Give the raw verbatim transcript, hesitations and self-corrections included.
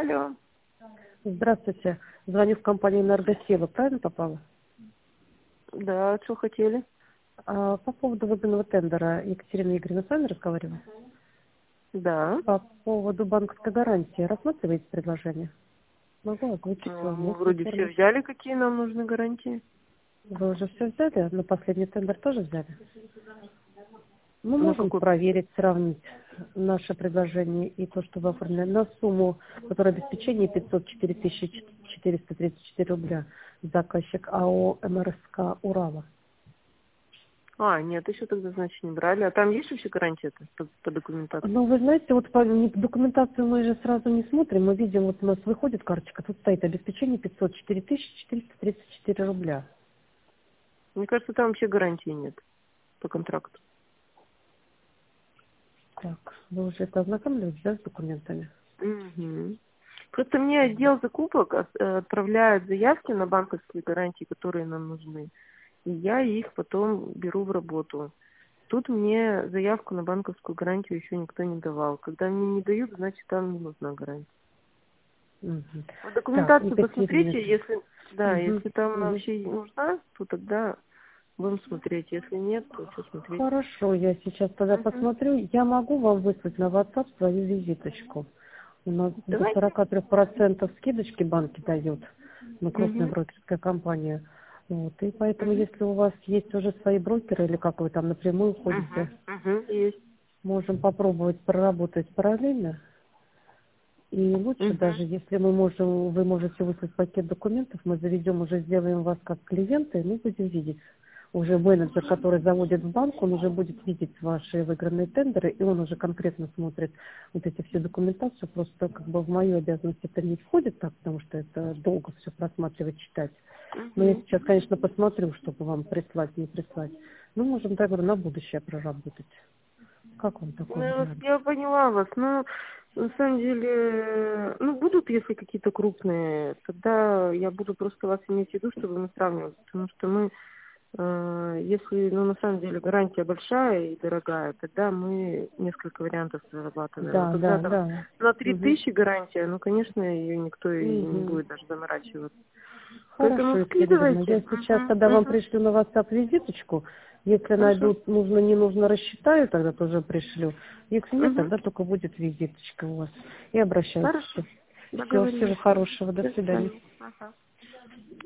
Алло. Здравствуйте. Звоню в компанию «Энергосила». Правильно попала? Да, что хотели? А, по поводу выданного тендера Екатерина Игоревна с вами разговаривала? Да. По поводу банковской гарантии. Рассматриваете предложение? Могу озвучить Ну, вам Мы местную вроде все форму. взяли, какие нам нужны гарантии. Вы уже все взяли? На последний тендер тоже взяли? Мы На можем какой? проверить, сравнить наше предложение и то, что вы оформили на сумму, которая обеспечение пятьсот четыре тысячи четыреста тридцать четыре рубля. Заказчик АО МРСК «Урала». А, нет, еще тогда, значит, не брали. А там есть вообще гарантия-то по, по документации? Ну, вы знаете, вот по не- документацию мы же сразу не смотрим. Мы видим, вот у нас выходит карточка, тут стоит обеспечение пятьсот четыре тысячи четыреста тридцать четыре рубля. Мне кажется, там вообще гарантии нет по контракту. Так, вы уже это ознакомились, да, с документами? Угу. Просто мне отдел закупок от- э, отправляет заявки на банковские гарантии, которые нам нужны. И я их потом беру в работу. Тут мне заявку на банковскую гарантию еще никто не давал. Когда мне не дают, значит, там не нужна гарантия. Мгм. В Так, документацию Екатерина. посмотрите, если да, Мгм, если там она мгм. вообще нужна, то тогда будем смотреть. Если нет, то что смотреть? Хорошо, я сейчас тогда Угу. посмотрю. Я могу вам выслать на WhatsApp свою визиточку. У нас до Давайте. сорок три процентов скидочки банки дают. Мы крупная Угу. брокерская компания. Вот. И поэтому, Угу. если у вас есть уже свои брокеры, или как вы там напрямую ходите, Угу. Угу. Есть. можем попробовать проработать параллельно. И лучше Угу. даже, если мы можем, вы можете выслать пакет документов, мы заведем, уже сделаем вас как клиента, и мы будем видеть. Уже менеджер, который заводит в банк, он уже будет видеть ваши выигранные тендеры, и он уже конкретно смотрит вот эти все документацию. Просто как бы в мою обязанность это не входит так, потому что это долго все просматривать, читать. Но я Угу. сейчас, конечно, посмотрю, чтобы вам прислать, не прислать. Мы можем, так говорю, на будущее проработать. Как вам Ну, такой я вас- вариант? я поняла вас. Ну, на самом деле, ну, будут, если какие-то крупные, тогда я буду просто вас иметь в виду, чтобы мы сравнивали. Потому что мы, э, если, ну, на самом деле, гарантия большая и дорогая, тогда мы несколько вариантов прорабатываем. А Да, когда да, там да. на три Угу. тысячи гарантия, ну, конечно, ее никто и не Угу. будет даже заморачиваться. Хорошо, Поэтому Екатерина. Я скидывайте. сейчас Угу, тогда вам угу. пришлю на WhatsApp визиточку. Если Хорошо. найдут, нужно, не нужно, рассчитаю, тогда тоже пришлю. Если нет, Угу. тогда только будет визиточка у вас. И обращайтесь. Хорошо. Все, всего Договорились. хорошего. До До свидания. свидания. Ага.